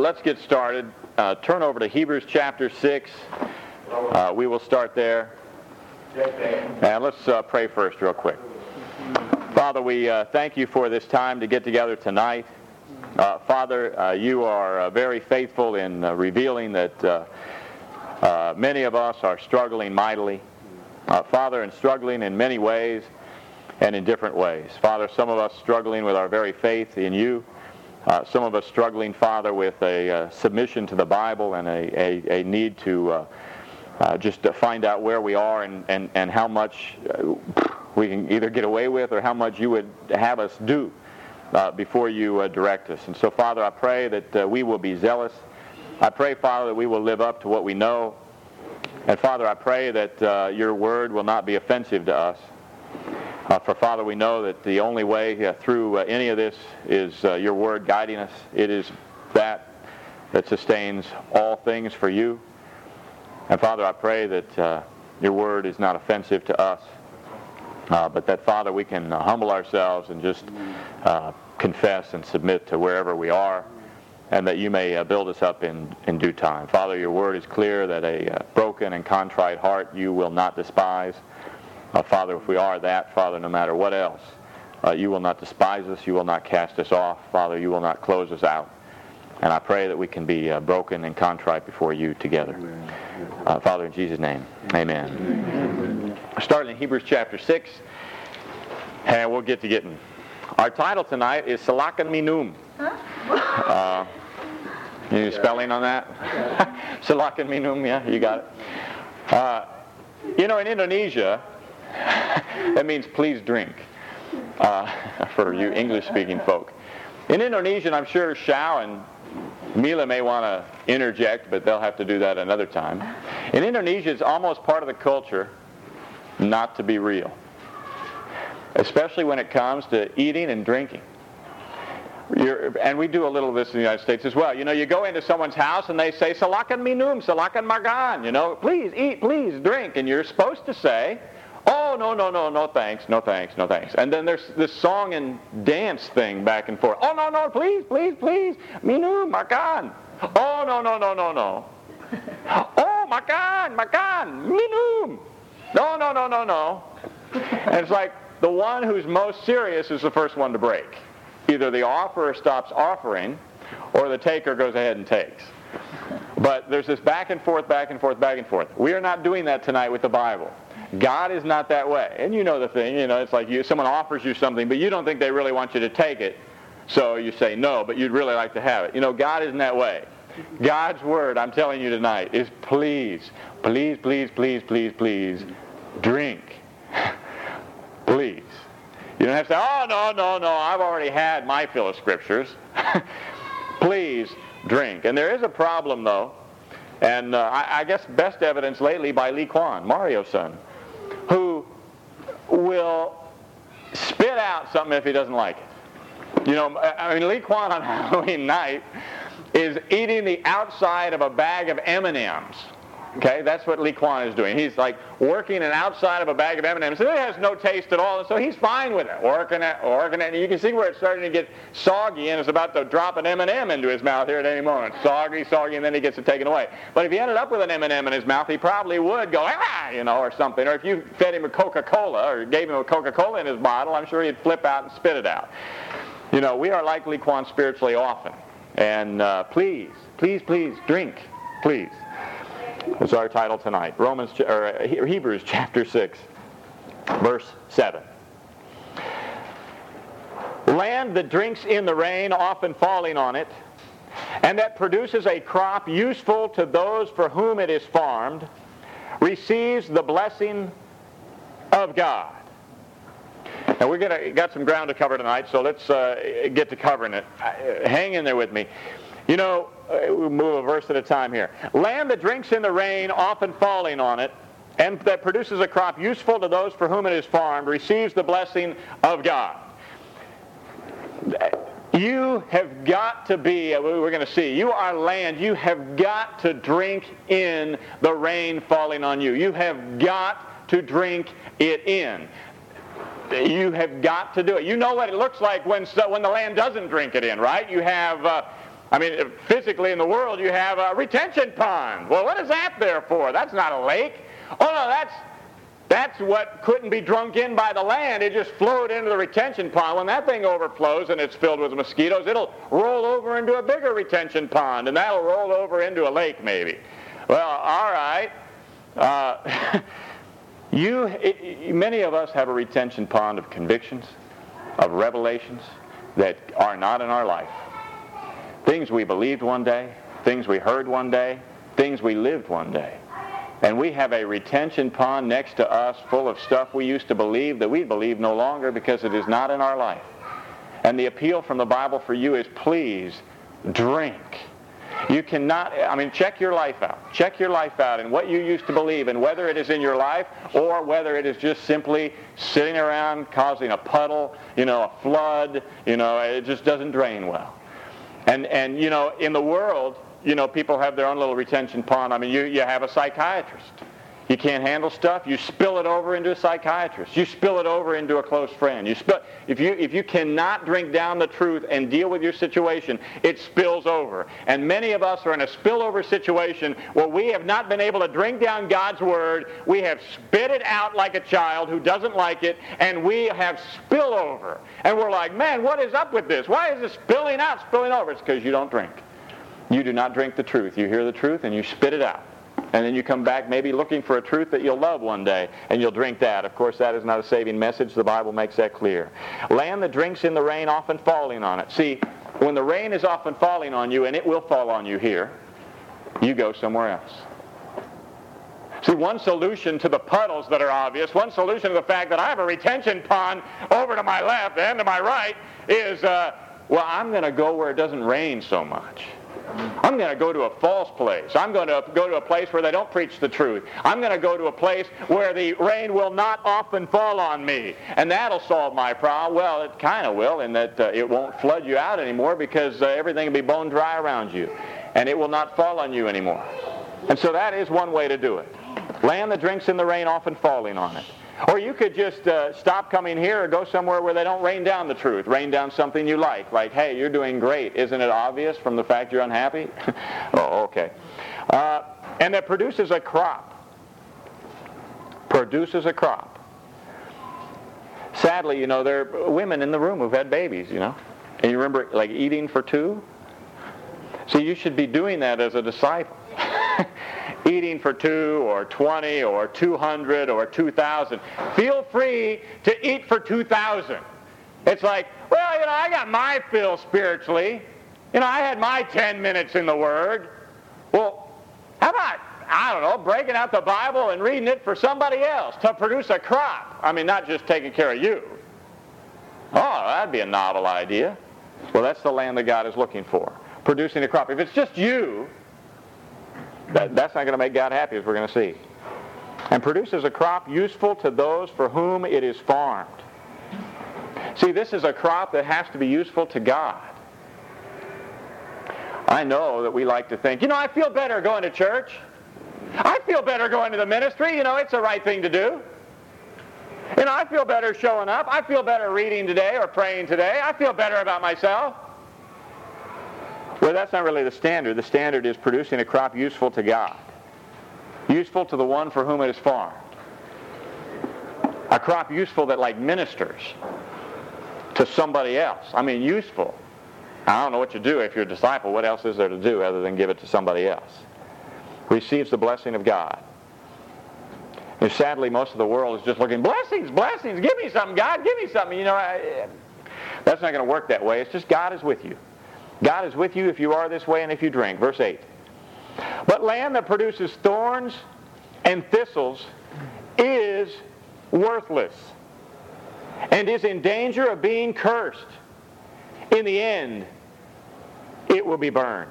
let's get started. Turn over to Hebrews chapter 6. We will start there. And let's pray first real quick. Father, we thank you for this time to get together tonight. Father, you are very faithful in revealing that many of us are struggling mightily. Father, and struggling in many ways and in different ways. Father, some of us struggling with our very faith in you. Some of us struggling, Father, with a submission to the Bible and a need to just to find out where we are and how much we can either get away with or how much you would have us do before you direct us. And so, Father, I pray that we will be zealous. I pray, Father, that we will live up to what we know. And, Father, I pray that your word will not be offensive to us. For, Father, we know that the only way through any of this is your word guiding us. It is that sustains all things for you. And, Father, I pray that your word is not offensive to us, but that, Father, we can humble ourselves and just confess and submit to wherever we are, and that you may build us up in due time. Father, your word is clear that a broken and contrite heart you will not despise. Father, if we are that, Father, no matter what else, you will not despise us, you will not cast us off. Father, you will not close us out. And I pray that we can be broken and contrite before you together. Father, in Jesus' name, amen. Starting in Hebrews chapter 6, and we'll get to getting. Our title tonight is Salakan Minum. Any spelling on that? Salakan Minum, yeah, you got it. In Indonesia, that means please drink, for you English-speaking folk. In Indonesian, I'm sure Shao and Mila may want to interject, but they'll have to do that another time. In Indonesia, it's almost part of the culture not to be real, especially when it comes to eating and drinking. And we do a little of this in the United States as well. You go into someone's house and they say, Salakan minum, salakan magan, please eat, please drink. And you're supposed to say, oh, no thanks. And then there's this song and dance thing back and forth. Oh, no, please, minum, makan. Oh, no. Oh, makan, minum. No. And it's like the one who's most serious is the first one to break. Either the offerer stops offering, or the taker goes ahead and takes. But there's this back and forth. We are not doing that tonight with the Bible. God is not that way. And you know the thing, it's like someone offers you something, but you don't think they really want you to take it. So you say no, but you'd really like to have it. God isn't that way. God's word, I'm telling you tonight, is please, drink. Please. You don't have to say, oh, no, I've already had my fill of scriptures. Please drink. And there is a problem, though, and I guess best evidence lately by Lee Kwan, Mario's son, who will spit out something if he doesn't like it. Lee Kwan on Halloween night is eating the outside of a bag of M&Ms. Okay, that's what Lee Kwan is doing. He's like working an outside of a bag of M&Ms. And it has no taste at all, and so he's fine with it. Working it. And you can see where it's starting to get soggy, and it's about to drop an M&M into his mouth here at any moment. Soggy, and then he gets it taken away. But if he ended up with an M&M in his mouth, he probably would go, or something. Or if you fed him a Coca-Cola or gave him a Coca-Cola in his bottle, I'm sure he'd flip out and spit it out. We are like Lee Kwan spiritually often. And please, drink, please. That's our title tonight. Hebrews chapter 6, verse 7. Land that drinks in the rain, often falling on it, and that produces a crop useful to those for whom it is farmed, receives the blessing of God. And we're got some ground to cover tonight, so let's get to covering it. Hang in there with me. We'll move a verse at a time here. Land that drinks in the rain, often falling on it, and that produces a crop useful to those for whom it is farmed, receives the blessing of God. You have got to be, we're going to see, you are land, you have got to drink in the rain falling on you. You have got to drink it in. You have got to do it. You know what it looks like when the land doesn't drink it in, right? You have I mean, physically in the world you have a retention pond. Well, what is that there for? That's not a lake. Oh no, that's what couldn't be drunk in by the land. It just flowed into the retention pond. When that thing overflows and it's filled with mosquitoes, it'll roll over into a bigger retention pond, and that'll roll over into a lake maybe. Well, all right. Many of us have a retention pond of convictions, of revelations that are not in our life. Things we believed one day, things we heard one day, things we lived one day. And we have a retention pond next to us full of stuff we used to believe that we believe no longer because it is not in our life. And the appeal from the Bible for you is, please drink. You cannot, check your life out. Check your life out and what you used to believe, and whether it is in your life or whether it is just simply sitting around causing a puddle, a flood, it just doesn't drain well. And in the world, people have their own little retention pond. You have a psychiatrist. You can't handle stuff, you spill it over into a psychiatrist. You spill it over into a close friend. If you cannot drink down the truth and deal with your situation, it spills over. And many of us are in a spillover situation where we have not been able to drink down God's Word. We have spit it out like a child who doesn't like it, and we have spillover. And we're like, man, what is up with this? Why is this spilling out, spilling over? It's because you don't drink. You do not drink the truth. You hear the truth and you spit it out. And then you come back maybe looking for a truth that you'll love one day, and you'll drink that. Of course, that is not a saving message. The Bible makes that clear. Land that drinks in the rain, often falling on it. See, when the rain is often falling on you, and it will fall on you here, you go somewhere else. See, one solution to the puddles that are obvious, one solution to the fact that I have a retention pond over to my left and to my right is, I'm going to go where it doesn't rain so much. I'm going to go to a false place. I'm going to go to a place where they don't preach the truth. I'm going to go to a place where the rain will not often fall on me. And that'll solve my problem. Well, it kind of will, in that it won't flood you out anymore because everything will be bone dry around you. And it will not fall on you anymore. And so that is one way to do it. Land that drinks in the rain, often falling on it. Or you could just stop coming here or go somewhere where they don't rain down the truth. Rain down something you like. Like, hey, you're doing great. Isn't it obvious from the fact you're unhappy? Oh, okay. And that produces a crop. Produces a crop. Sadly, there are women in the room who've had babies, And you remember, like, eating for two? See, you should be doing that as a disciple. Eating for 2 or 20 or 200 or 2,000. Feel free to eat for 2,000. It's like, well, I got my fill spiritually. I had my 10 minutes in the Word. Well, how about, breaking out the Bible and reading it for somebody else to produce a crop? Not just taking care of you. Oh, that'd be a novel idea. Well, that's the land that God is looking for. Producing a crop. If it's just you, that's not going to make God happy, as we're going to see. And produces a crop useful to those for whom it is farmed. See, this is a crop that has to be useful to God. I know that we like to think, I feel better going to church. I feel better going to the ministry. It's the right thing to do. I feel better showing up. I feel better reading today or praying today. I feel better about myself. Well, that's not really the standard. The standard is producing a crop useful to God. Useful to the one for whom it is farmed. A crop useful that, like, ministers to somebody else. Useful. I don't know what you do if you're a disciple. What else is there to do other than give it to somebody else? Receives the blessing of God. And sadly, most of the world is just looking, blessings, blessings, give me something, God, give me something. That's not going to work that way. It's just God is with you. God is with you if you are this way and if you drink. Verse 8. But land that produces thorns and thistles is worthless and is in danger of being cursed. In the end, it will be burned.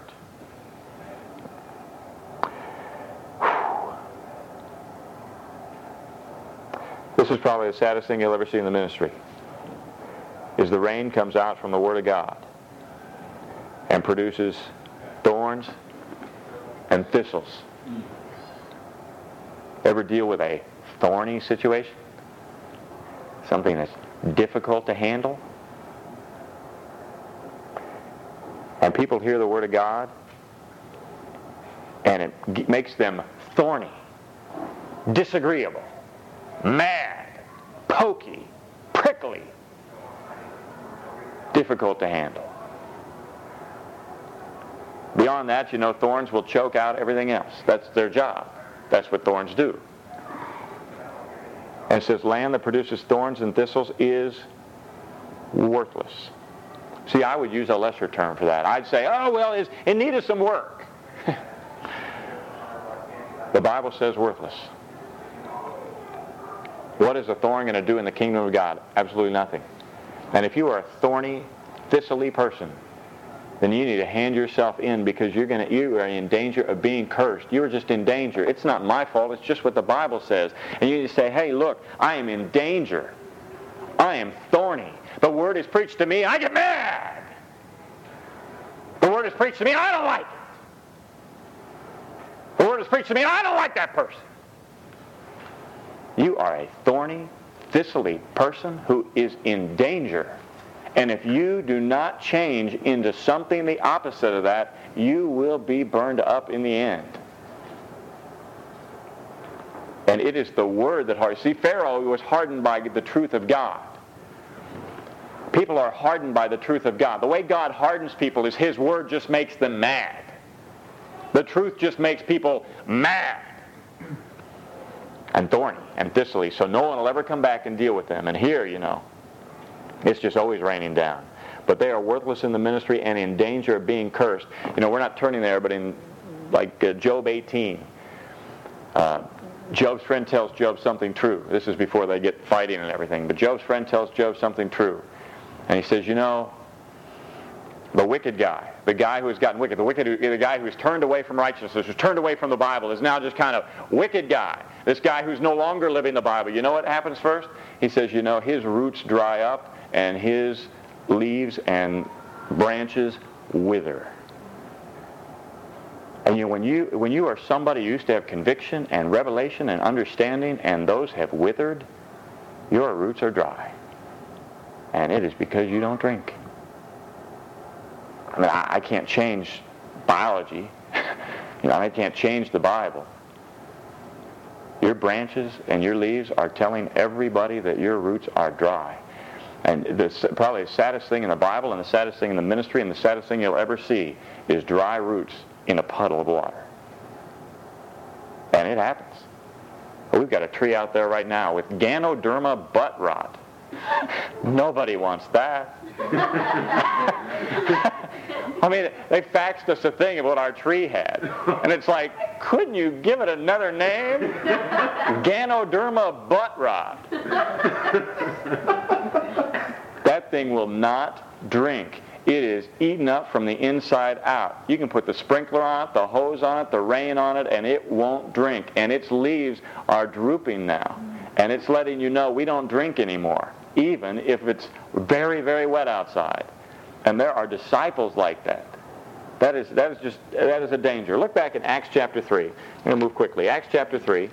This is probably the saddest thing you'll ever see in the ministry, is the rain comes out from the Word of God and produces thorns and thistles. Ever deal with a thorny situation? Something that's difficult to handle? And people hear the Word of God, and it makes them thorny, disagreeable, mad, pokey, prickly, difficult to handle. Beyond that, thorns will choke out everything else. That's their job. That's what thorns do. And it says, land that produces thorns and thistles is worthless. See, I would use a lesser term for that. I'd say, oh, well, it's in need of some work. The Bible says worthless. What is a thorn going to do in the kingdom of God? Absolutely nothing. And if you are a thorny, thistly person, then you need to hand yourself in, because you are in danger of being cursed. You are just in danger. It's not my fault. It's just what the Bible says. And you need to say, hey, look, I am in danger. I am thorny. The Word is preached to me. I get mad. The Word is preached to me. I don't like it. The Word is preached to me. I don't like that person. You are a thorny, thistly person who is in danger. And if you do not change into something the opposite of that, you will be burned up in the end. And it is the Word that hardens. See, Pharaoh was hardened by the truth of God. People are hardened by the truth of God. The way God hardens people is His Word just makes them mad. The truth just makes people mad and thorny and thistly, so no one will ever come back and deal with them. And here, it's just always raining down. But they are worthless in the ministry and in danger of being cursed. We're not turning there, but in Job 18, Job's friend tells Job something true. This is before they get fighting and everything. But Job's friend tells Job something true. And he says, the wicked guy, the guy who has gotten wicked, the guy who has turned away from righteousness, who's turned away from the Bible, is now just kind of wicked guy. This guy who's no longer living the Bible. You know what happens first? He says, his roots dry up and his leaves and branches wither. And when you are somebody who used to have conviction and revelation and understanding, and those have withered, your roots are dry. And it is because you don't drink. I mean, I can't change biology. I can't change the Bible. Your branches and your leaves are telling everybody that your roots are dry. And probably the saddest thing in the Bible, and the saddest thing in the ministry, and the saddest thing you'll ever see is dry roots in a puddle of water. And it happens. We've got a tree out there right now with Ganoderma butt rot. Nobody wants that. I mean, they faxed us a thing of what our tree had. And it's like, couldn't you give it another name? Ganoderma butt rot. That thing will not drink. It is eaten up from the inside out. You can put the sprinkler on it, the hose on it, the rain on it, and it won't drink. And its leaves are drooping now. And it's letting you know we don't drink anymore, even if it's very, very wet outside. And there are disciples like that. That is a danger. Look back in Acts chapter 3. I'm going to move quickly. Acts chapter 3.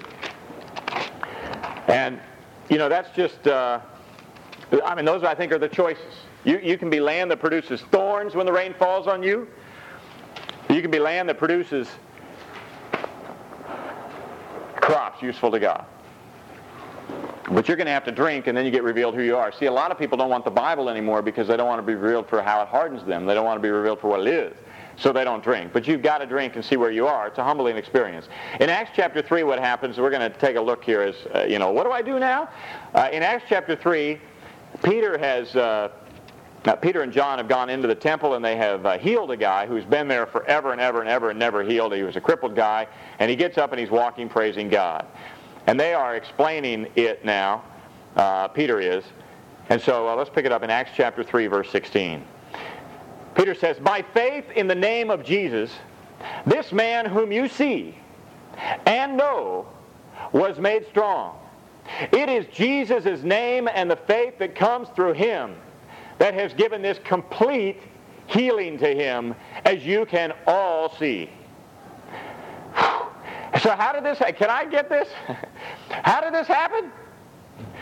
And, that's just, those I think are the choices. You can be land that produces thorns when the rain falls on you. You can be land that produces crops useful to God. But you're going to have to drink, and then you get revealed who you are. See, a lot of people don't want the Bible anymore because they don't want to be revealed for how it hardens them. They don't want to be revealed for what it is. So they don't drink. But you've got to drink and see where you are. It's a humbling experience. In Acts chapter 3, what happens, we're going to take a look here as, what do I do now? In Acts chapter 3, Peter and John have gone into the temple, and they have healed a guy who's been there forever and ever and ever and never healed. He was a crippled guy, and he gets up and he's walking, praising God. And they are explaining it now, Peter is. And so let's pick it up in Acts chapter 3, verse 16. Peter says, by faith in the name of Jesus, this man whom you see and know was made strong. It is Jesus' name and the faith that comes through him that has given this complete healing to him, as you can all see. So how did this, can I get this? How did this happen?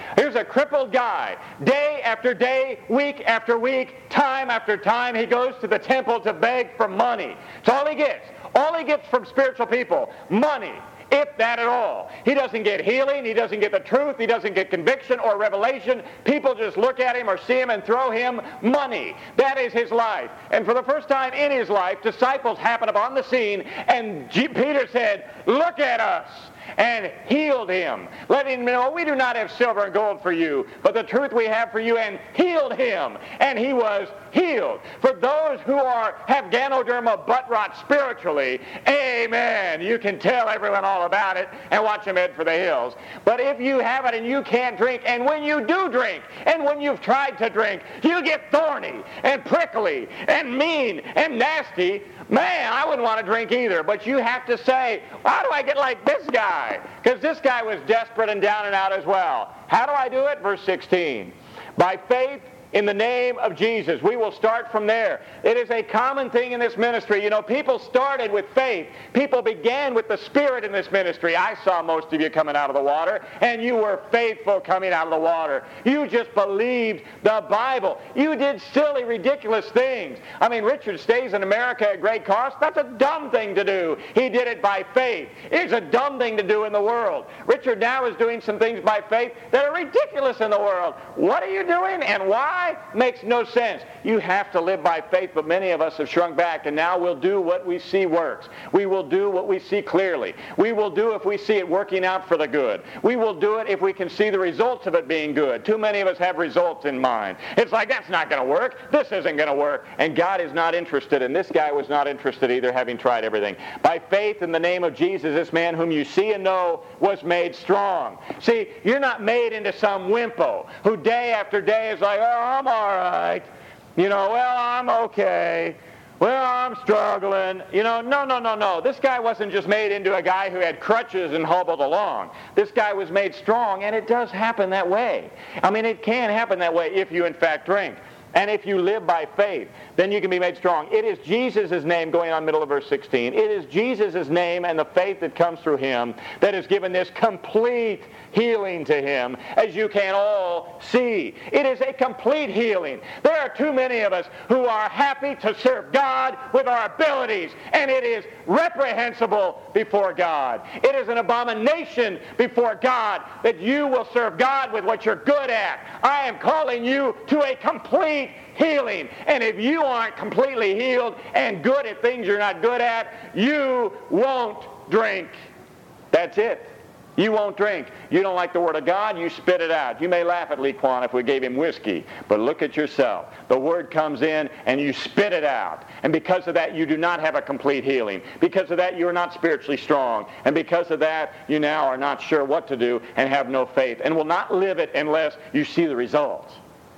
Here's a crippled guy. Day after day, week after week, time after time, he goes to the temple to beg for money. It's all he gets. All he gets from spiritual people, money. If that at all. He doesn't get healing. He doesn't get the truth. He doesn't get conviction or revelation. People just look at him or see him and throw him money. That is his life. And for the first time in his life, disciples happen upon the scene, and Peter said, "Look at us," and healed him, letting him know, "We do not have silver and gold for you, but the truth we have for you," and healed him. And he was healed. For those who have Ganoderma butt rot spiritually, amen, you can tell everyone all about it and watch them head for the hills. But if you have it and you can't drink, and when you do drink, and when you've tried to drink, you get thorny and prickly and mean and nasty, man, I wouldn't want to drink either. But you have to say, how do I get like this guy? Because this guy was desperate and down and out as well. How do I do it? Verse 16. By faith in the name of Jesus. We will start from there. It is a common thing in this ministry. You know, people started with faith. People began with the Spirit in this ministry. I saw most of you coming out of the water, and you were faithful coming out of the water. You just believed the Bible. You did silly, ridiculous things. I mean, Richard stays in America at great cost. That's a dumb thing to do. He did it by faith. It's a dumb thing to do in the world. Richard now is doing some things by faith that are ridiculous in the world. What are you doing and why? Makes no sense. You have to live by faith, but many of us have shrunk back, and now we'll do what we see works. We will do what we see clearly. We will do if we see it working out for the good. We will do it if we can see the results of it being good. Too many of us have results in mind. It's like, that's not going to work. This isn't going to work. And God is not interested, and this guy was not interested either, having tried everything. By faith in the name of Jesus, this man whom you see and know was made strong. See, you're not made into some wimpo who day after day is like, "Oh, I'm all right. You know, well, I'm okay. Well, I'm struggling." You know, no. This guy wasn't just made into a guy who had crutches and hobbled along. This guy was made strong, and it does happen that way. I mean, it can happen that way if you, in fact, drink. And if you live by faith, then you can be made strong. It is Jesus' name, going on middle of verse 16. It is Jesus' name and the faith that comes through him that has given this complete healing to him, as you can all see. It is a complete healing. There are too many of us who are happy to serve God with our abilities, and it is reprehensible before God. It is an abomination before God that you will serve God with what you're good at. I am calling you to a complete healing. And if you aren't completely healed and good at things you're not good at, you won't drink. That's it. You won't drink. You don't like the Word of God, you spit it out. You may laugh at Lee Kwan if we gave him whiskey, but look at yourself. The Word comes in and you spit it out. And because of that, you do not have a complete healing. Because of that, you are not spiritually strong. And because of that, you now are not sure what to do and have no faith and will not live it unless you see the results.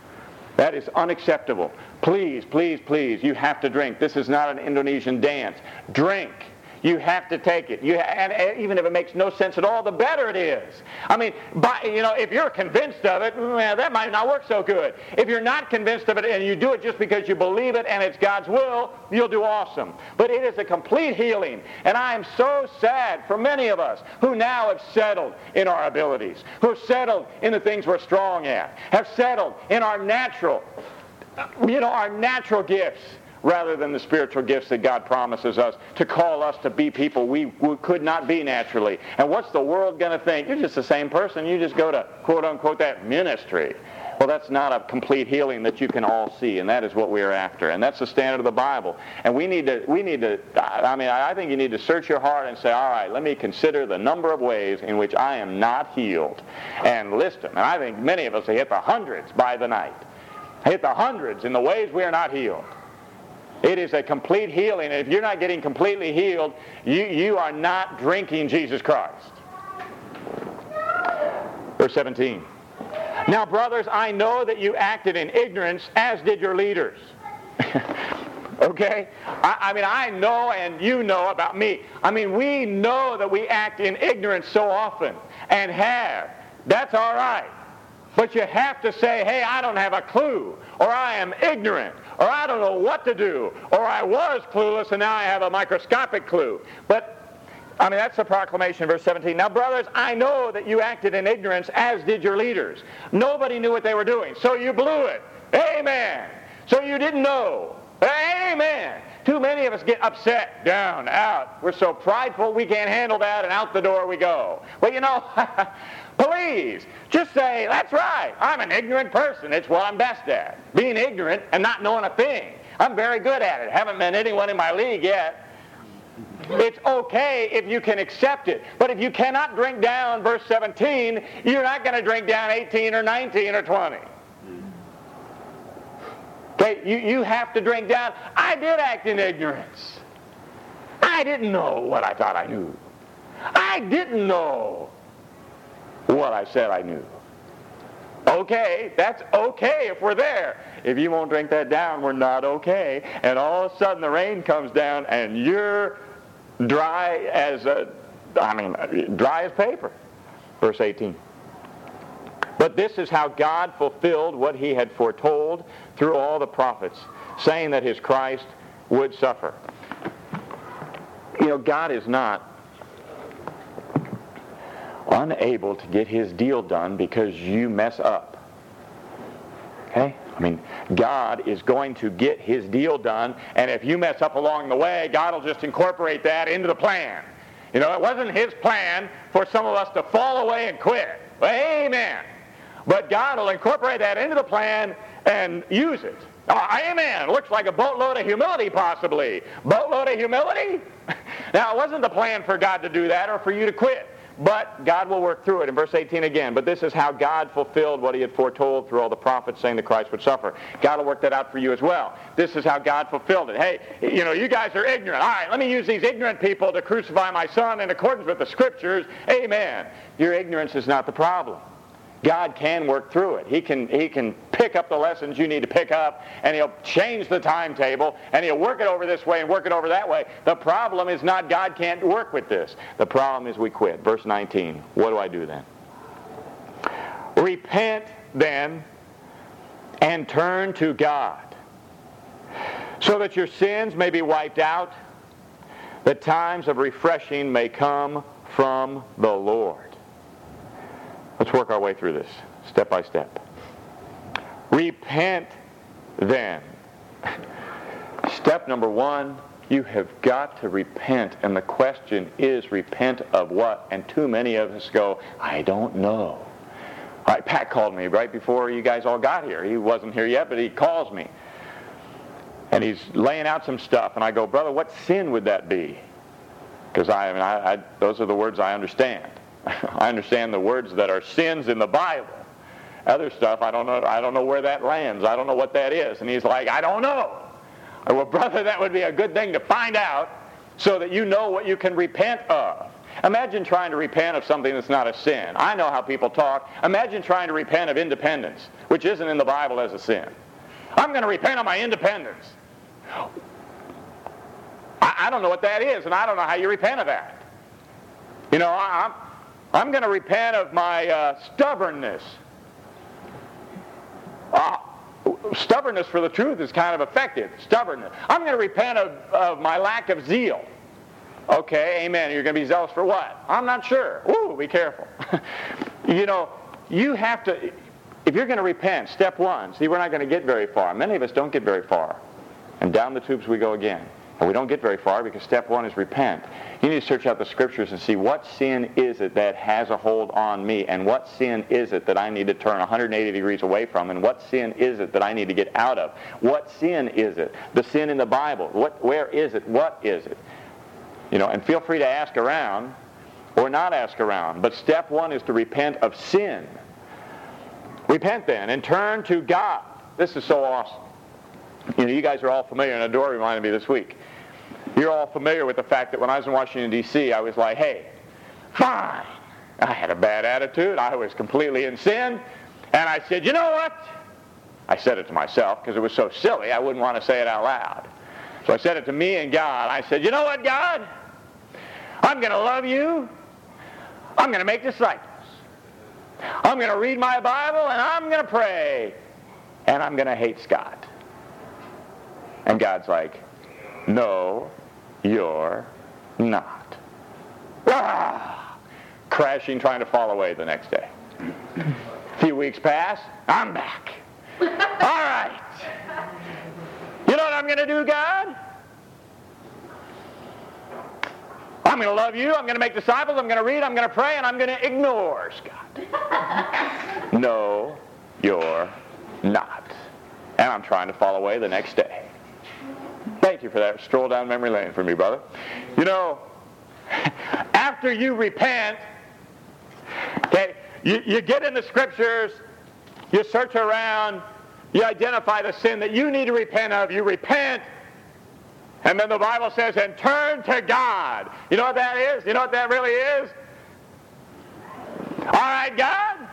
That is unacceptable. Please, please, please, you have to drink. This is not an Indonesian dance. Drink. You have to take it. And even if it makes no sense at all, the better it is. I mean, if you're convinced of it, that might not work so good. If you're not convinced of it and you do it just because you believe it and it's God's will, you'll do awesome. But it is a complete healing. And I am so sad for many of us who now have settled in our abilities, who have settled in the things we're strong at, have settled in our natural gifts, rather than the spiritual gifts that God promises us to call us to be people we could not be naturally. And what's the world going to think? You're just the same person. You just go to, quote unquote, that ministry. Well, that's not a complete healing that you can all see, and that is what we are after. And that's the standard of the Bible. And I think you need to search your heart and say, all right, let me consider the number of ways in which I am not healed, and list them. And I think many of us have hit the hundreds by the night. Hit the hundreds in the ways we are not healed. It is a complete healing. And if you're not getting completely healed, you are not drinking Jesus Christ. Verse 17. Now, brothers, I know that you acted in ignorance, as did your leaders. Okay? I know, and you know about me. We know that we act in ignorance so often, and have. That's all right. But you have to say, hey, I don't have a clue, or I am ignorant, or I don't know what to do, or I was clueless and now I have a microscopic clue. But I mean, that's the proclamation, verse 17. Now, brothers, I know that you acted in ignorance, as did your leaders. Nobody knew what they were doing, so you blew it. Amen. So you didn't know. Amen. Too many of us get upset, down, out. We're so prideful we can't handle that, and out the door we go. Well, you know, please, just say, that's right, I'm an ignorant person. It's what I'm best at. Being ignorant and not knowing a thing. I'm very good at it. Haven't met anyone in my league yet. It's okay if you can accept it. But if you cannot drink down verse 17, you're not going to drink down 18 or 19 or 20. Okay, you have to drink down. I did act in ignorance. I didn't know what I thought I knew. I didn't know what I said I knew. Okay, that's okay if we're there. If you won't drink that down, we're not okay. And all of a sudden the rain comes down and you're dry as paper. Verse 18. But this is how God fulfilled what he had foretold through all the prophets, saying that his Christ would suffer. You know, God is not unable to get his deal done because you mess up. Okay? I mean, God is going to get his deal done, and if you mess up along the way, God will just incorporate that into the plan. You know, it wasn't his plan for some of us to fall away and quit. Well, amen. But God will incorporate that into the plan and use it. Amen. Looks like a boatload of humility, possibly. Boatload of humility? Now, it wasn't the plan for God to do that or for you to quit. But God will work through it. In verse 18 again, but this is how God fulfilled what he had foretold through all the prophets, saying that Christ would suffer. God will work that out for you as well. This is how God fulfilled it. Hey, you know, you guys are ignorant. All right, let me use these ignorant people to crucify my son in accordance with the Scriptures. Amen. Your ignorance is not the problem. God can work through it. He can pick up the lessons you need to pick up, and he'll change the timetable, and he'll work it over this way and work it over that way. The problem is not God can't work with this. The problem is we quit. Verse 19. What do I do then? Repent then and turn to God, so that your sins may be wiped out, that times of refreshing may come from the Lord. Let's work our way through this, step by step. Repent then. Step number one, you have got to repent. And the question is, repent of what? And too many of us go, I don't know. All right, Pat called me right before you guys all got here. He wasn't here yet, but he calls me. And he's laying out some stuff. And I go, brother, what sin would that be? Because those are the words I understand. I understand the words that are sins in the Bible. Other stuff, I don't know where that lands. I don't know what that is. And he's like, I don't know. Well, brother, that would be a good thing to find out so that you know what you can repent of. Imagine trying to repent of something that's not a sin. I know how people talk. Imagine trying to repent of independence, which isn't in the Bible as a sin. I'm going to repent of my independence. I don't know what that is, and I don't know how you repent of that. You know, I'm going to repent of my stubbornness. Stubbornness for the truth is kind of effective. Stubbornness. I'm going to repent of my lack of zeal. Okay, amen. You're going to be zealous for what? I'm not sure. Ooh, be careful. You know, you have to, if you're going to repent, step one, see, we're not going to get very far. Many of us don't get very far. And down the tubes we go again. And we don't get very far because step one is repent. You need to search out the Scriptures and see what sin is it that has a hold on me, and what sin is it that I need to turn 180 degrees away from, and what sin is it that I need to get out of. What sin is it? The sin in the Bible. Where is it? What is it? You know, and feel free to ask around or not ask around. But step one is to repent of sin. Repent then and turn to God. This is so awesome. You know, you guys are all familiar, and Adore reminded me this week. You're all familiar with the fact that when I was in Washington, D.C., I was like, hey, fine. I had a bad attitude. I was completely in sin. And I said, you know what? I said it to myself because it was so silly, I wouldn't want to say it out loud. So I said it to me and God. I said, you know what, God? I'm going to love you. I'm going to make disciples. I'm going to read my Bible, and I'm going to pray. And I'm going to hate Scott. And God's like, no, you're not. crashing, trying to fall away the next day. A few weeks pass, I'm back. All right. You know what I'm going to do, God? I'm going to love you, I'm going to make disciples, I'm going to read, I'm going to pray, and I'm going to ignore God. No, you're not. And I'm trying to fall away the next day. Thank you for that stroll down memory lane for me, brother. You know, after you repent, okay, you get in the scriptures, you search around, you identify the sin that you need to repent of, you repent, and then the Bible says, and turn to God. You know what that is? You know what that really is? All right, God.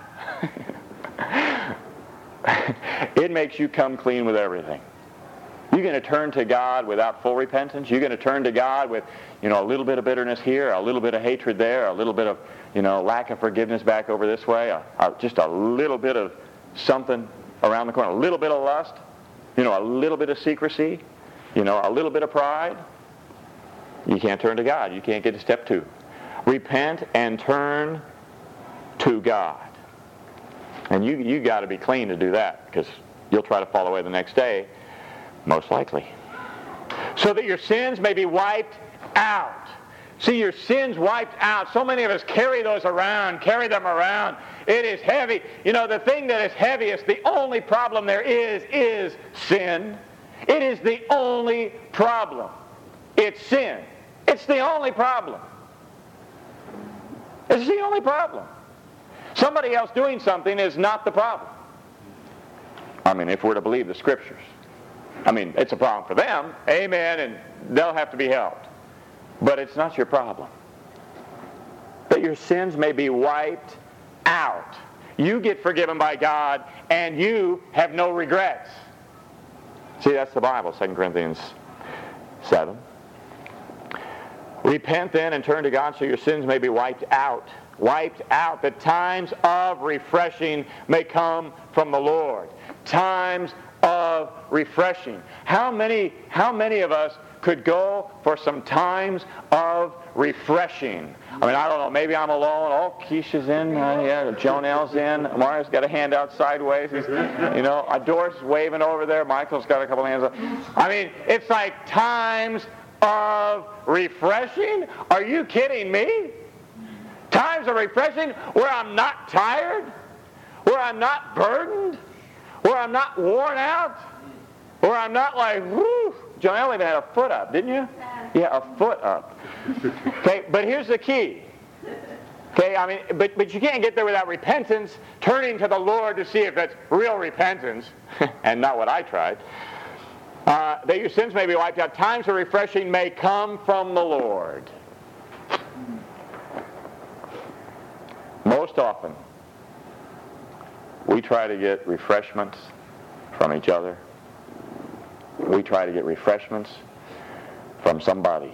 It makes you come clean with everything. You're going to turn to God without full repentance. You're going to turn to God with, a little bit of bitterness here, a little bit of hatred there, a little bit of, lack of forgiveness back over this way, just a little bit of something around the corner, a little bit of lust, a little bit of secrecy, a little bit of pride. You can't turn to God. You can't get to step 2. Repent and turn to God. And you got to be clean to do that, because you'll try to fall away the next day, most likely. So that your sins may be wiped out. See, your sins wiped out. So many of us carry them around. It is heavy. The thing that is heaviest, the only problem there is sin. It is the only problem. It's sin. It's the only problem. It's the only problem. Somebody else doing something is not the problem. If we're to believe the scriptures. It's a problem for them, amen, and they'll have to be helped. But it's not your problem. That your sins may be wiped out. You get forgiven by God, and you have no regrets. See, that's the Bible, 2 Corinthians 7. Repent then and turn to God so your sins may be wiped out. Wiped out, that times of refreshing may come from the Lord. Times of refreshing. How many of us could go for some times of refreshing? I don't know, maybe I'm alone. Oh, Keisha's in, Jonelle's in, Maria's got a hand out sideways. Doris waving over there, Michael's got a couple hands up. It's like times of refreshing? Are you kidding me? Times of refreshing where I'm not tired, where I'm not burdened, where I'm not worn out, where I'm not like, whoo. Jonelle even had a foot up, didn't you? Yeah, a foot up. Okay, but here's the key. Okay, but you can't get there without repentance, turning to the Lord to see if it's real repentance, and not what I tried. That your sins may be wiped out. Times of refreshing may come from the Lord. Most often, we try to get refreshments from each other. We try to get refreshments from somebody.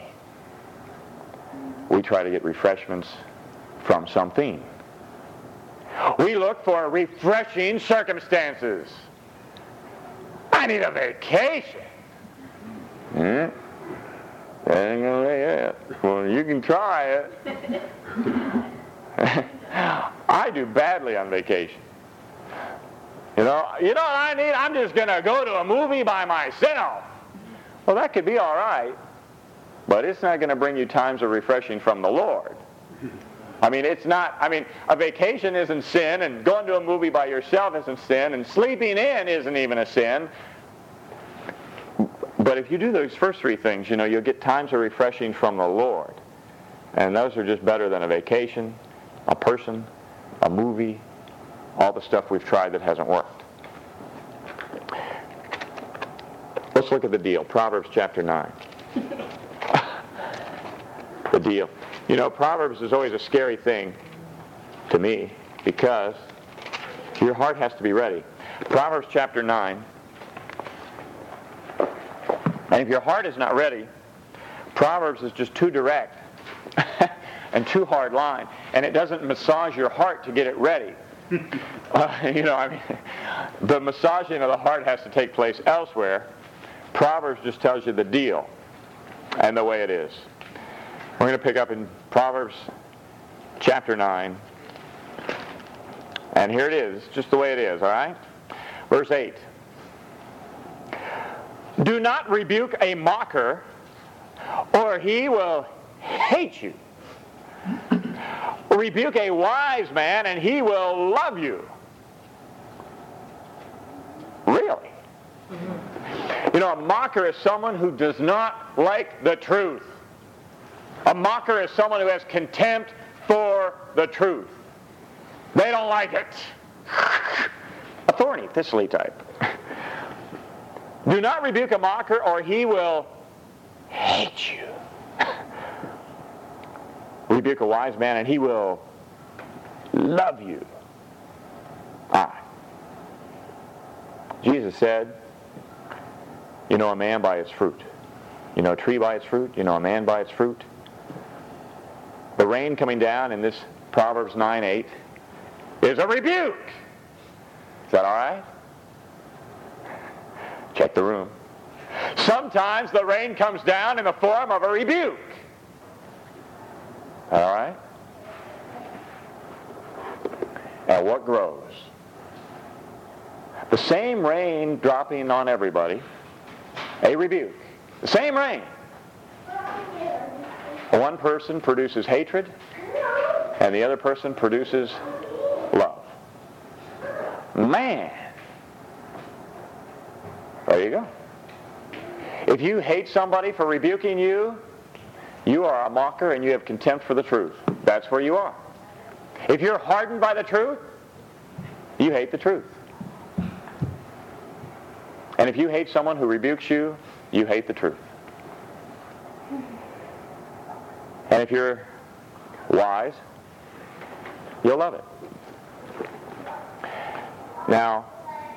We try to get refreshments from something. We look for refreshing circumstances. I need a vacation. That ain't gonna lay it. Well, you can try it. I do badly on vacation. You know what I need? I'm just going to go to a movie by myself. Well, that could be all right, but it's not going to bring you times of refreshing from the Lord. It's not, a vacation isn't sin, and going to a movie by yourself isn't sin, and sleeping in isn't even a sin. But if you do those first 3 things, you'll get times of refreshing from the Lord. And those are just better than a vacation, a person, a movie, all the stuff we've tried that hasn't worked. Let's look at the deal. Proverbs chapter 9. The deal. Proverbs is always a scary thing to me because your heart has to be ready. Proverbs chapter 9. And if your heart is not ready, Proverbs is just too direct and too hard line. And it doesn't massage your heart to get it ready. The massaging of the heart has to take place elsewhere. Proverbs just tells you the deal and the way it is. We're going to pick up in Proverbs chapter 9. And here it is, just the way it is, all right? Verse 8. Do not rebuke a mocker, or he will hate you. Rebuke a wise man, and he will love you. Really? You know, a mocker is someone who does not like the truth. A mocker is someone who has contempt for the truth. They don't like it. A thorny, thistly type. Do not rebuke a mocker, or he will hate you. Rebuke a wise man, and he will love you. Jesus said, you know a man by its fruit. You know a tree by its fruit. You know a man by its fruit. The rain coming down in this Proverbs 9:8 is a rebuke. Is that all right? Check the room. Sometimes the rain comes down in the form of a rebuke. Is that all right? And what grows? The same rain dropping on everybody, a rebuke. The same rain. One person produces hatred, and the other person produces love. Man! There you go. If you hate somebody for rebuking you, you are a mocker and you have contempt for the truth. That's where you are. If you're hardened by the truth, you hate the truth. And if you hate someone who rebukes you, you hate the truth. And if you're wise, you'll love it. Now,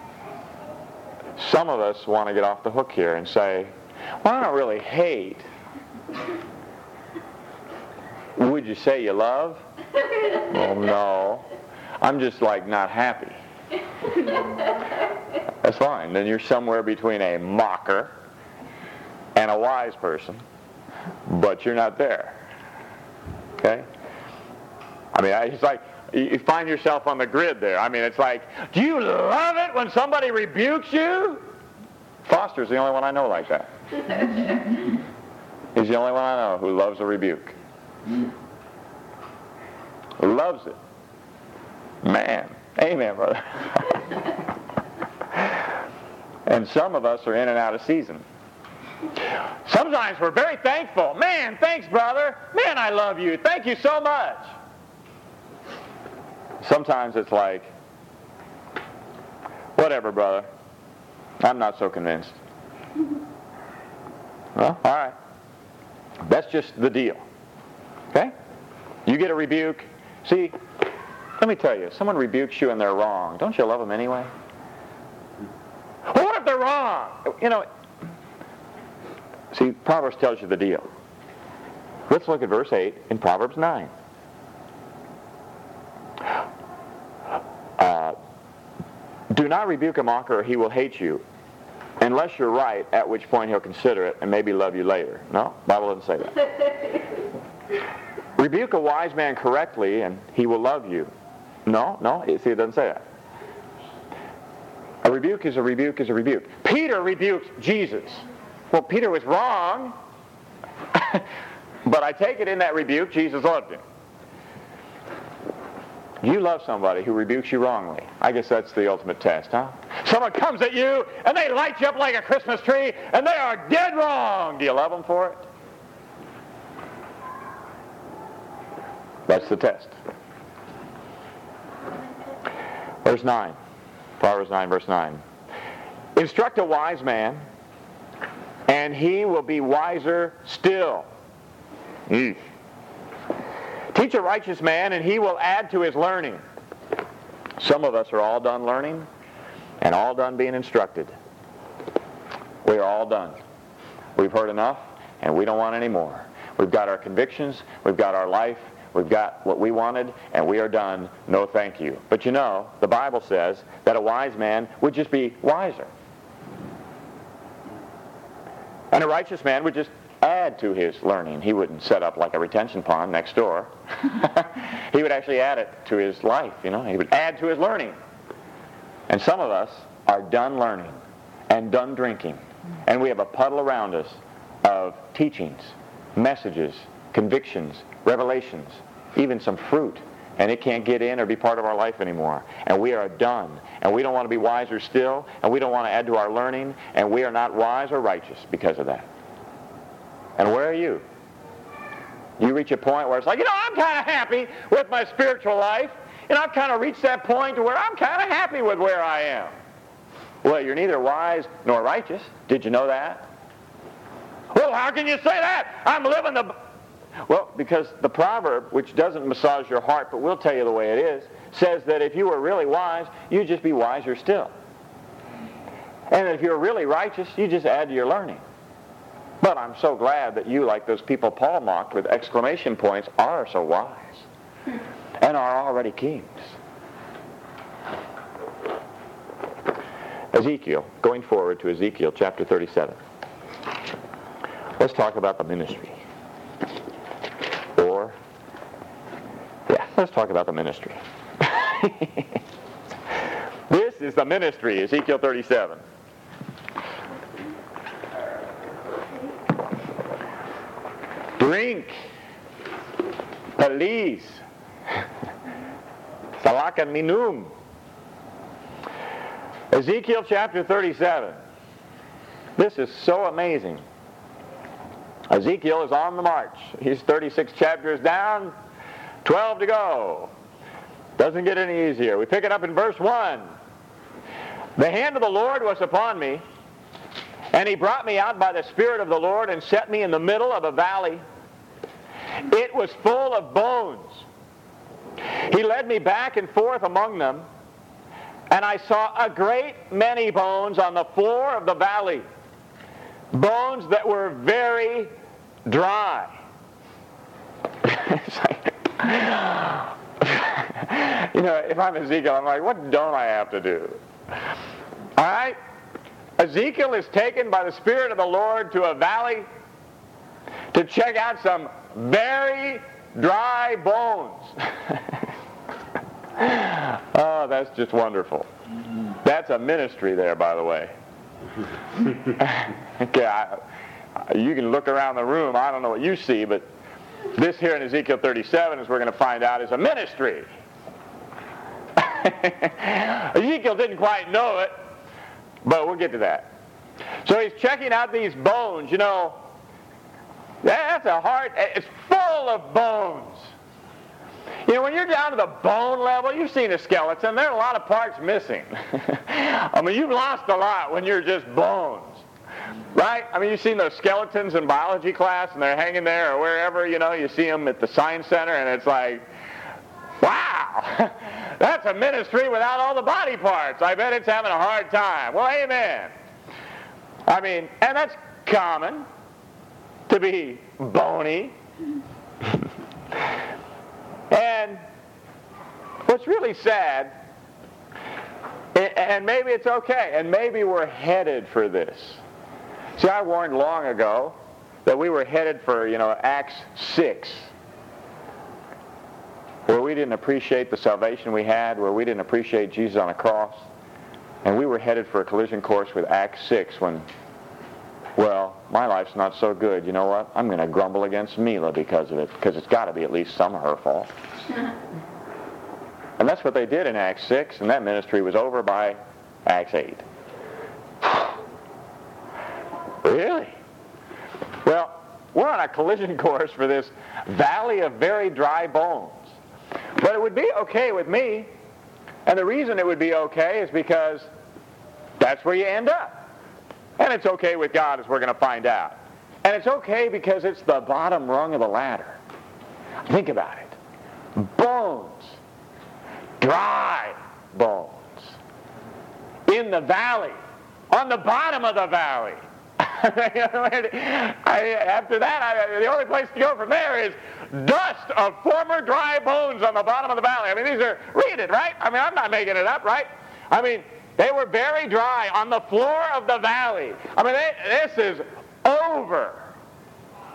some of us want to get off the hook here and say, well, I don't really hate. Would you say you love? Well, no. I'm just like not happy. That's fine. Then you're somewhere between a mocker and a wise person, but you're not there. Okay? I mean, it's like you find yourself on the grid there. I mean, it's like, do you love it when somebody rebukes you? Foster's the only one I know like that. He's the only one I know who loves a rebuke. Loves it. Man. Amen, brother. And some of us are in and out of season. Sometimes we're very thankful. Man, thanks, brother. Man, I love you. Thank you so much. Sometimes it's like, whatever, brother. I'm not so convinced. Well, all right. That's just the deal. Okay? You get a rebuke. See, let me tell you, if someone rebukes you and they're wrong, don't you love them anyway? Well, what if they're wrong? You know, see, Proverbs tells you the deal. Let's look at verse 8 in Proverbs 9. Do not rebuke a mocker or he will hate you, unless you're right, at which point he'll consider it and maybe love you later. No, the Bible doesn't say that. Rebuke a wise man correctly and he will love you. No, see, it doesn't say that. A rebuke is a rebuke is a rebuke. Peter rebuked Jesus. Well, Peter was wrong, but I take it in that rebuke, Jesus loved him. You love somebody who rebukes you wrongly. I guess that's the ultimate test, huh? Someone comes at you, and they light you up like a Christmas tree, and they are dead wrong. Do you love them for it? That's the test. Verse 9. Proverbs 9, verse 9. Instruct a wise man, and he will be wiser still. Teach a righteous man, and he will add to his learning. Some of us are all done learning and all done being instructed. We are all done. We've heard enough, and we don't want any more. We've got our convictions. We've got our life. We've got what we wanted, and we are done. No thank you. But you know, the Bible says that a wise man would just be wiser. And a righteous man would just add to his learning. He wouldn't set up like a retention pond next door. He would actually add it to his life, He would add to his learning. And some of us are done learning and done drinking. And we have a puddle around us of teachings, messages, convictions, revelations, even some fruit. And it can't get in or be part of our life anymore. And we are done. And we don't want to be wiser still. And we don't want to add to our learning. And we are not wise or righteous because of that. And where are you? You reach a point where it's like, I'm kind of happy with my spiritual life. I've kind of reached that point to where I'm kind of happy with where I am. Well, you're neither wise nor righteous. Did you know that? Well, how can you say that? I'm living the... Well, because the proverb, which doesn't massage your heart, but will tell you the way it is, says that if you were really wise, you'd just be wiser still. And if you're really righteous, you just add to your learning. But I'm so glad that you, like those people Paul mocked with exclamation points, are so wise and are already kings. Ezekiel, going forward to Ezekiel chapter 37. Let's talk about the ministry. Let's talk about the ministry. This is the ministry, Ezekiel 37. Drink, please, salakan minum. Ezekiel chapter 37. This is so amazing. Ezekiel is on the march. He's 36 chapters down, 12 to go. Doesn't get any easier. We pick it up in verse 1. The hand of the Lord was upon me, and he brought me out by the Spirit of the Lord and set me in the middle of a valley. It was full of bones. He led me back and forth among them, and I saw a great many bones on the floor of the valley, bones that were very dry. If I'm Ezekiel, I'm like, what don't I have to do? All right? Ezekiel is taken by the Spirit of the Lord to a valley to check out some very dry bones. Oh, that's just wonderful. That's a ministry there, by the way. Okay, you can look around the room. I don't know what you see, but this here in Ezekiel 37, as we're going to find out, is a ministry. Ezekiel didn't quite know it, but we'll get to that. So he's checking out these bones. That's a heart. It's full of bones. When you're down to the bone level, you've seen a skeleton. There are a lot of parts missing. You've lost a lot when you're just bones. Right? You've seen those skeletons in biology class, and they're hanging there or wherever, you see them at the science center, and it's like, wow, that's a ministry without all the body parts. I bet it's having a hard time. Well, amen. And that's common, to be bony. And what's really sad, and maybe it's okay, and maybe we're headed for this. See, I warned long ago that we were headed for, Acts 6, where we didn't appreciate the salvation we had, where we didn't appreciate Jesus on a cross, and we were headed for a collision course with Acts 6 when, my life's not so good. You know what? I'm going to grumble against Mila because of it, because it's got to be at least some of her fault. And that's what they did in Acts 6, and that ministry was over by Acts 8. Really? Well, we're on a collision course for this valley of very dry bones. But it would be okay with me, and the reason it would be okay is because that's where you end up. And it's okay with God, as we're going to find out. And it's okay because it's the bottom rung of the ladder. Think about it. Bones. Dry bones. In the valley. On the bottom of the valley. After that, the only place to go from there is dust of former dry bones on the bottom of the valley. These are, read it, right? I'm not making it up, right? They were very dry on the floor of the valley. This is over.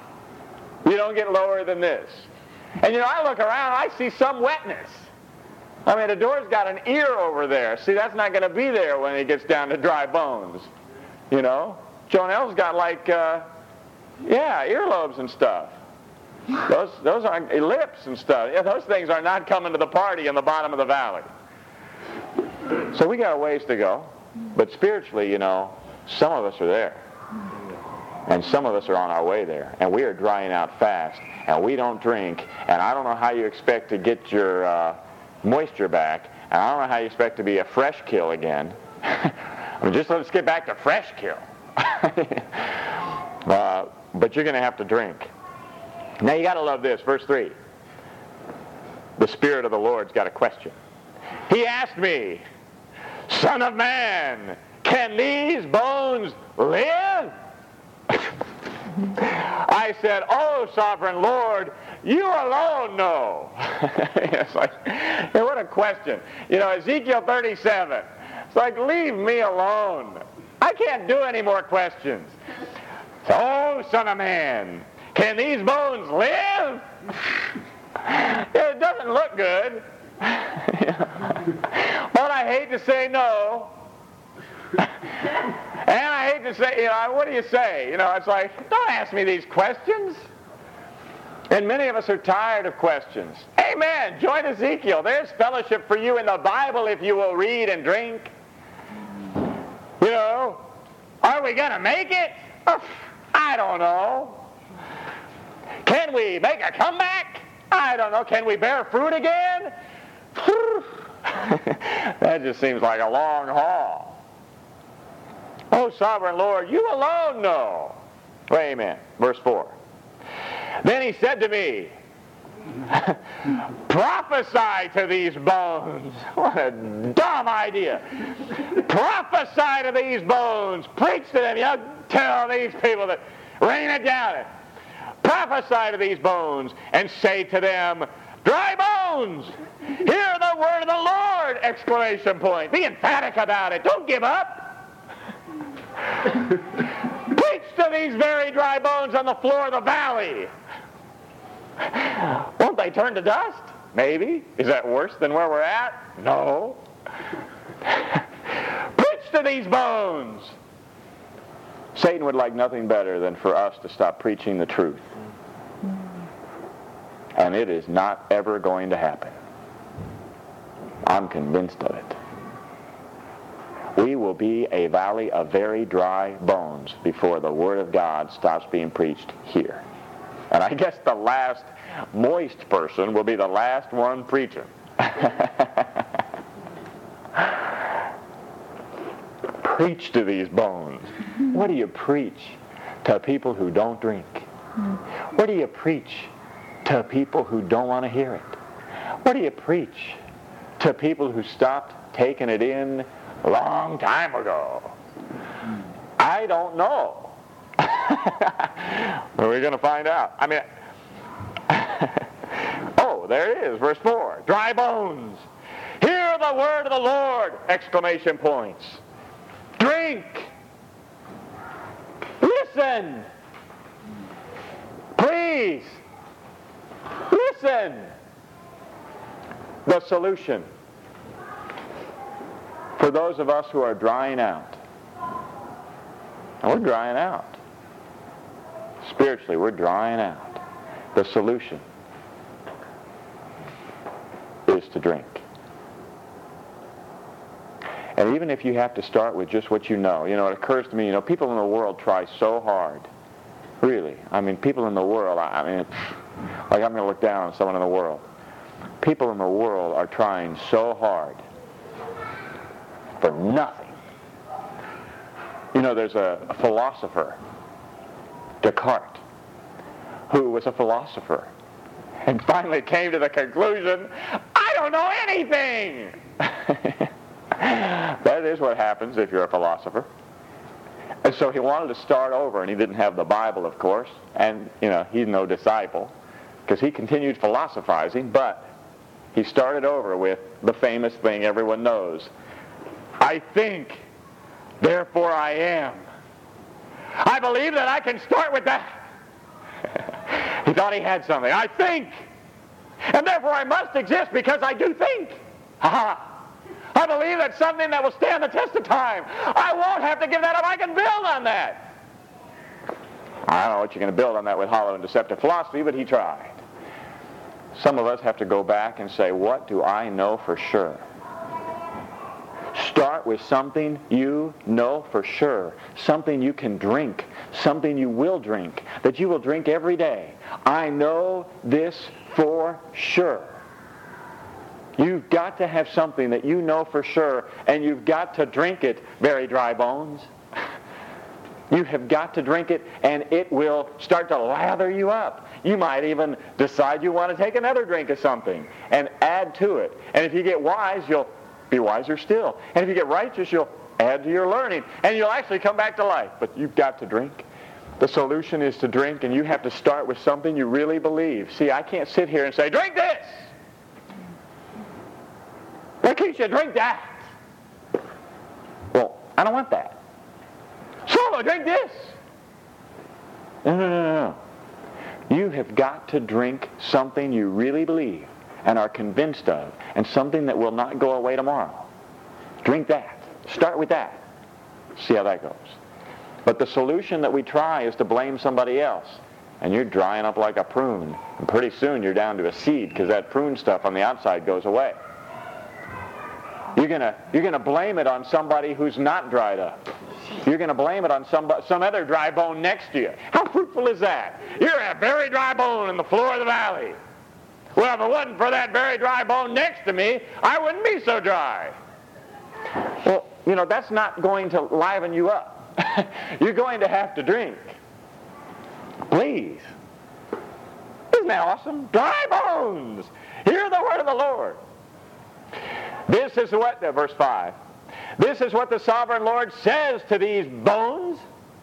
You don't get lower than this. And I look around, I see some wetness. I mean, the door's got an ear over there. See, that's not going to be there when it gets down to dry bones. Jonelle's got earlobes and stuff. Those are lips and stuff. Yeah, those things are not coming to the party in the bottom of the valley. So we got a ways to go. But spiritually, some of us are there. And some of us are on our way there. And we are drying out fast. And we don't drink. And I don't know how you expect to get your moisture back. And I don't know how you expect to be a fresh kill again. Just let's get back to fresh kill. But you're going to have to drink. Now you got to love this. Verse 3. The Spirit of the Lord's got a question. He asked me, Son of man, can these bones live? I said, oh, sovereign Lord, you alone know. It's like, what a question. Ezekiel 37. It's like, leave me alone. I can't do any more questions. Oh, son of man, can these bones live? It doesn't look good. But I hate to say no. And I hate to say, what do you say? It's like, don't ask me these questions. And many of us are tired of questions. Amen. Join Ezekiel. There's fellowship for you in the Bible if you will read and drink. Are we going to make it? I don't know. Can we make a comeback? I don't know. Can we bear fruit again? That just seems like a long haul. Oh, sovereign Lord, you alone know. Wait a minute. Verse 4. Then he said to me, prophesy to these bones. What a dumb idea. Prophesy to these bones. Preach to them. Tell these people that rain it down. Prophesy to these bones and say to them, dry bones, hear the word of the Lord! Exclamation point. Be emphatic about it. Don't give up. Preach to these very dry bones on the floor of the valley. Won't they turn to dust? Maybe. Is that worse than where we're at? No. Preach to these bones. Satan would like nothing better than for us to stop preaching the truth. And it is not ever going to happen. I'm convinced of it. We will be a valley of very dry bones before the Word of God stops being preached here. And I guess the last moist person will be the last one preaching. Preach to these bones. What do you preach to people who don't drink? What do you preach to people who don't want to hear it? What do you preach to people who stopped taking it in a long time ago? I don't know. We're going to find out. Oh, there it is, verse 4. Dry bones, hear the word of the Lord! Exclamation points. Drink. Listen. Please. Listen. The solution for those of us who are drying out. And we're drying out. Spiritually, we're drying out. The solution is to drink. And even if you have to start with just what you know, it occurs to me, people in the world try so hard. Really. People in the world, like I'm going to look down on someone in the world. People in the world are trying so hard for nothing. There's a philosopher, Descartes, who was a philosopher and finally came to the conclusion, I don't know anything. That is what happens if you're a philosopher. And so he wanted to start over, and he didn't have the Bible, of course, and he's no disciple because he continued philosophizing, but he started over with the famous thing everyone knows. I think, therefore I am. I believe that I can start with that. He thought he had something. I think. And therefore I must exist because I do think. I believe that's something that will stand the test of time. I won't have to give that up. I can build on that. I don't know what you're going to build on that with hollow and deceptive philosophy, but he tried. Some of us have to go back and say, what do I know for sure? Start with something you know for sure, something you can drink, something you will drink, that you will drink every day. I know this for sure. You've got to have something that you know for sure, and you've got to drink it, very dry bones. You have got to drink it, and it will start to lather you up. You might even decide you want to take another drink of something and add to it. And if you get wise, you'll be wiser still. And if you get righteous, you'll add to your learning, and you'll actually come back to life. But you've got to drink. The solution is to drink, and you have to start with something you really believe. See, I can't sit here and say, drink this! Lakeisha, drink that! Well, I don't want that. Solo, drink this! No. You have got to drink something you really believe and are convinced of, and something that will not go away tomorrow. Drink that. Start with that. See how that goes. But the solution that we try is to blame somebody else. And you're drying up like a prune. And pretty soon you're down to a seed, because that prune stuff on the outside goes away. You're gonna blame it on somebody who's not dried up. You're going to blame it on some other dry bone next to you. How fruitful is that? You're a very dry bone in the floor of the valley. Well, if it wasn't for that very dry bone next to me, I wouldn't be so dry. Well, that's not going to liven you up. You're going to have to drink. Please. Isn't that awesome? Dry bones! Hear the word of the Lord. This is what, verse 5. This is what the sovereign Lord says to these bones.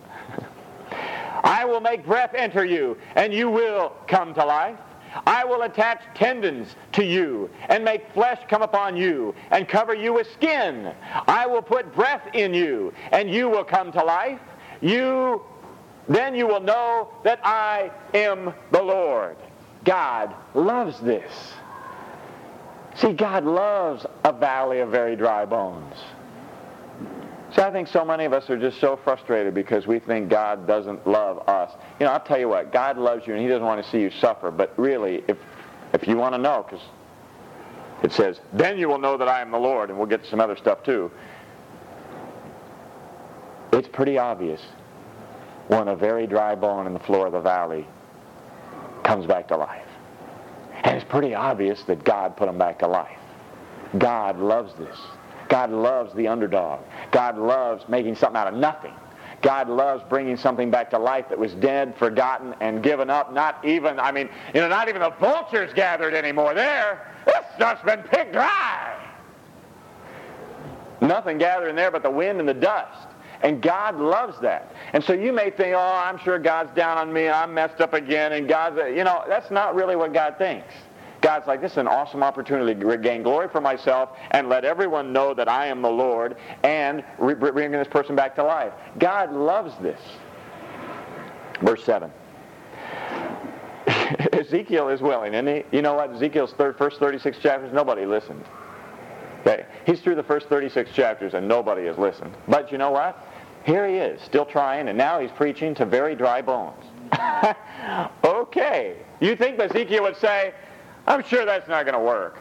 I will make breath enter you, and you will come to life. I will attach tendons to you, and make flesh come upon you, and cover you with skin. I will put breath in you, and you will come to life. Then you will know that I am the Lord. God loves this. See, God loves a valley of very dry bones. See, I think so many of us are just so frustrated because we think God doesn't love us. I'll tell you what, God loves you and He doesn't want to see you suffer. But really, if you want to know, because it says, then you will know that I am the Lord, and we'll get to some other stuff too. It's pretty obvious when a very dry bone in the floor of the valley comes back to life. And it's pretty obvious that God put them back to life. God loves this. God loves the underdog. God loves making something out of nothing. God loves bringing something back to life that was dead, forgotten, and given up. Not even the vultures gathered anymore there. This stuff's been picked dry. Nothing gathering there but the wind and the dust. And God loves that. And so you may think, I'm sure God's down on me, I'm messed up again, and God's, that's not really what God thinks. God's like, this is an awesome opportunity to gain glory for myself and let everyone know that I am the Lord and bringing this person back to life. God loves this. Verse 7. Ezekiel is willing, isn't he? You know what? Ezekiel's first 36 chapters, nobody listened. Okay? He's through the first 36 chapters and nobody has listened. But you know what? Here he is, still trying, and now he's preaching to very dry bones. Okay. You think Ezekiel would say, I'm sure that's not going to work.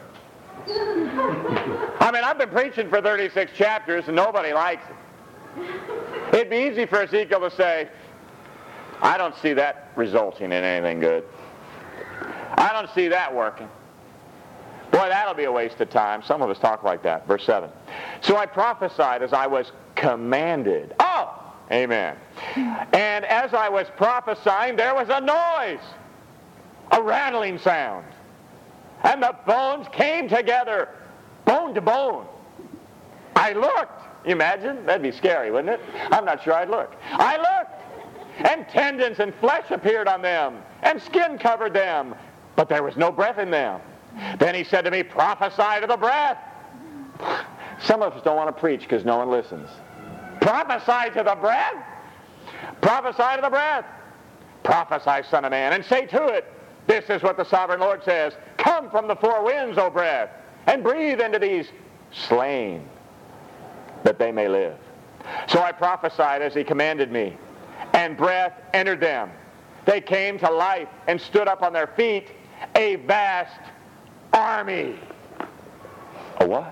I've been preaching for 36 chapters and nobody likes it. It'd be easy for Ezekiel to say, I don't see that resulting in anything good. I don't see that working. Boy, that'll be a waste of time. Some of us talk like that. Verse 7. So I prophesied as I was commanded. Oh, amen. And as I was prophesying, there was a noise, a rattling sound. And the bones came together, bone to bone. I looked. You imagine? That'd be scary, wouldn't it? I'm not sure I'd look. I looked, and tendons and flesh appeared on them, and skin covered them, but there was no breath in them. Then he said to me, prophesy to the breath. Some of us don't want to preach because no one listens. Prophesy to the breath? Prophesy to the breath. Prophesy, Son of Man, and say to it, this is what the sovereign Lord says, come from the four winds, O breath, and breathe into these slain, that they may live. So I prophesied as he commanded me, and breath entered them. They came to life and stood up on their feet, a vast army. A what?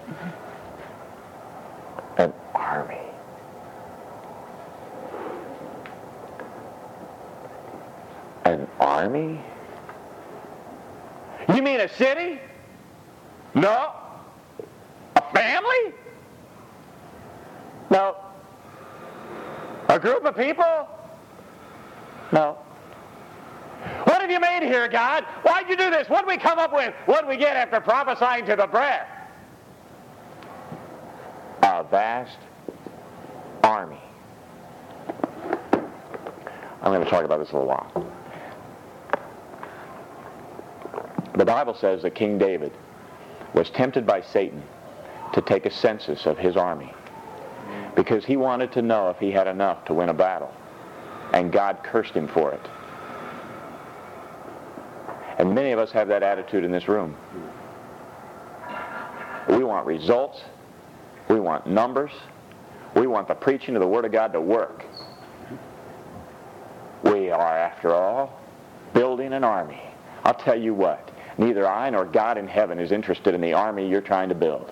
An army. An army? You mean a city? No. A family? No. A group of people? No. What have you made here, God? Why'd you do this? What did we come up with? What did we get after prophesying to the breath? A vast army. I'm going to talk about this a little while. The Bible says that King David was tempted by Satan to take a census of his army because he wanted to know if he had enough to win a battle. And God cursed him for it. And many of us have that attitude in this room. We want results. We want numbers. We want the preaching of the Word of God to work. We are, after all, building an army. I'll tell you what, neither I nor God in heaven is interested in the army you're trying to build.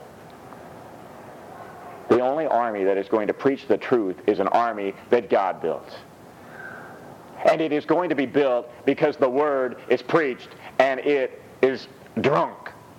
The only army that is going to preach the truth is an army that God builds. And it is going to be built because the Word is preached and it is drunk.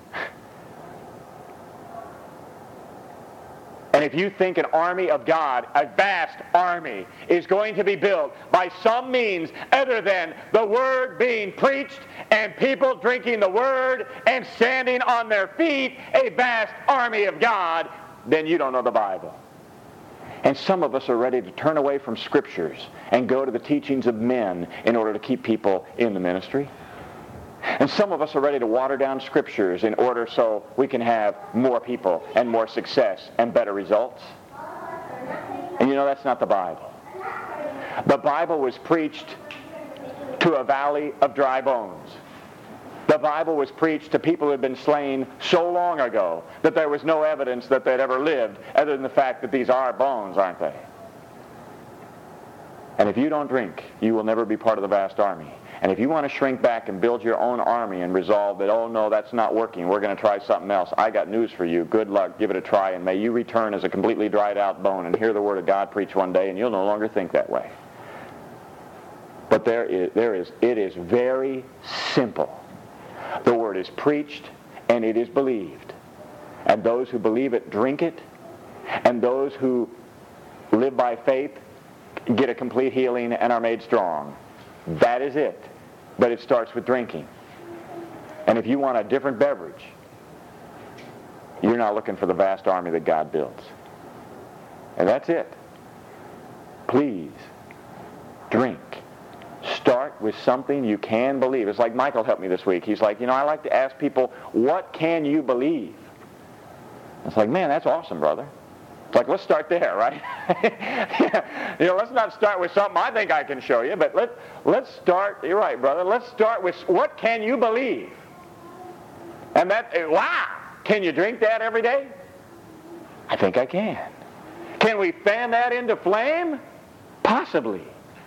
And if you think an army of God, a vast army, is going to be built by some means other than the Word being preached and people drinking the Word and standing on their feet, a vast army of God, then you don't know the Bible. And some of us are ready to turn away from Scriptures and go to the teachings of men in order to keep people in the ministry. And some of us are ready to water down Scriptures in order so we can have more people and more success and better results. And you know, that's not the Bible. The Bible was preached to a valley of dry bones. The Bible was preached to people who had been slain so long ago that there was no evidence that they'd ever lived other than the fact that these are bones, aren't they? And if you don't drink, you will never be part of the vast army. And if you want to shrink back and build your own army and resolve that, oh no, that's not working, we're going to try something else, I got news for you. Good luck, give it a try, and may you return as a completely dried out bone and hear the Word of God preached one day, and you'll no longer think that way. But it is very simple. The Word is preached and it is believed. And those who believe it drink it, and those who live by faith get a complete healing and are made strong. That is it. But it starts with drinking. And if you want a different beverage, you're not looking for the vast army that God builds. And that's it. Please, drink. Start with something you can believe. It's like Michael helped me this week. He's like, I like to ask people, what can you believe? It's like, man, that's awesome, brother. It's like, let's start there, right? Let's not start with something I think I can show you, but let's start, you're right, brother, let's start with what can you believe? And wow, can you drink that every day? I think I can. Can we fan that into flame? Possibly.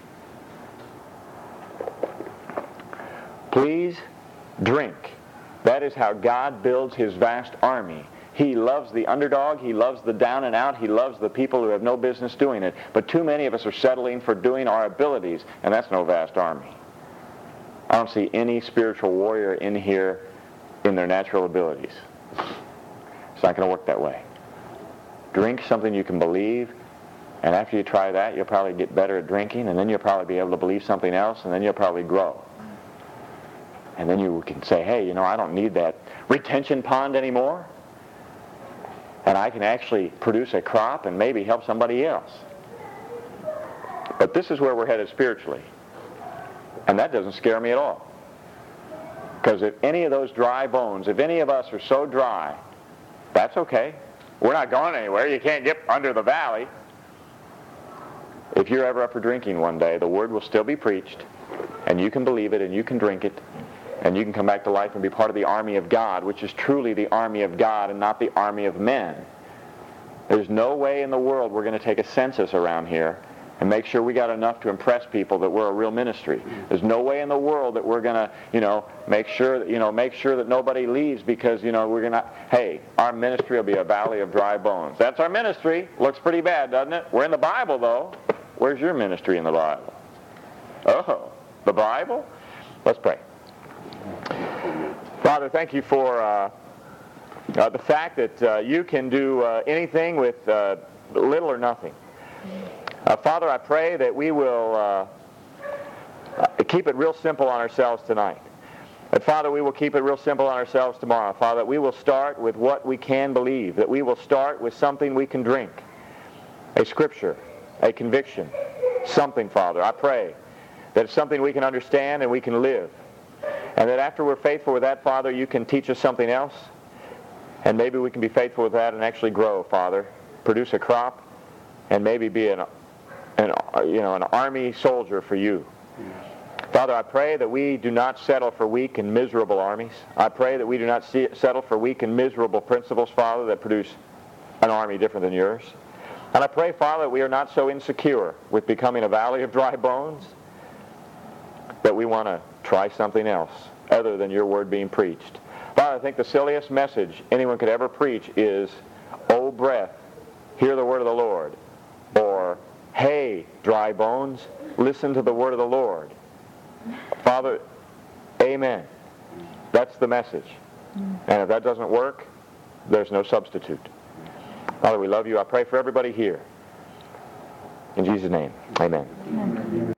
Please drink. That is how God builds his vast army. He loves the underdog. He loves the down and out. He loves the people who have no business doing it. But too many of us are settling for doing our abilities, and that's no vast army. I don't see any spiritual warrior in here in their natural abilities. It's not going to work that way. Drink something you can believe, and after you try that, you'll probably get better at drinking, and then you'll probably be able to believe something else, and then you'll probably grow. And then you can say, hey, I don't need that retention pond anymore. And I can actually produce a crop and maybe help somebody else. But this is where we're headed spiritually. And that doesn't scare me at all. Because if any of those dry bones, if any of us are so dry, that's okay. We're not going anywhere. You can't get under the valley. If you're ever up for drinking one day, the Word will still be preached, and you can believe it, and you can drink it, and you can come back to life and be part of the army of God, which is truly the army of God and not the army of men. There's no way in the world we're going to take a census around here and make sure we got enough to impress people that we're a real ministry. There's no way in the world that we're going to, make sure that nobody leaves because, we're going to, hey, our ministry will be a valley of dry bones. That's our ministry. Looks pretty bad, doesn't it? We're in the Bible, though. Where's your ministry in the Bible? Oh, the Bible? Let's pray. Father, thank you for the fact that you can do anything with little or nothing. Father, I pray that we will keep it real simple on ourselves tonight. That, Father, we will keep it real simple on ourselves tomorrow. Father, that we will start with what we can believe. That we will start with something we can drink. A scripture, a conviction, something, Father. I pray that it's something we can understand and we can live. And that after we're faithful with that, Father, you can teach us something else. And maybe we can be faithful with that and actually grow, Father. Produce a crop and maybe be an army soldier for you. Father, I pray that we do not settle for weak and miserable armies. I pray that we do not settle for weak and miserable principles, Father, that produce an army different than yours. And I pray, Father, that we are not so insecure with becoming a valley of dry bones that we want to try something else other than your word being preached. Father, I think the silliest message anyone could ever preach is, "O breath, hear the word of the Lord," or, "Hey, dry bones, listen to the word of the Lord." Father, amen. That's the message. And if that doesn't work, there's no substitute. Father, we love you. I pray for everybody here. In Jesus' name, amen.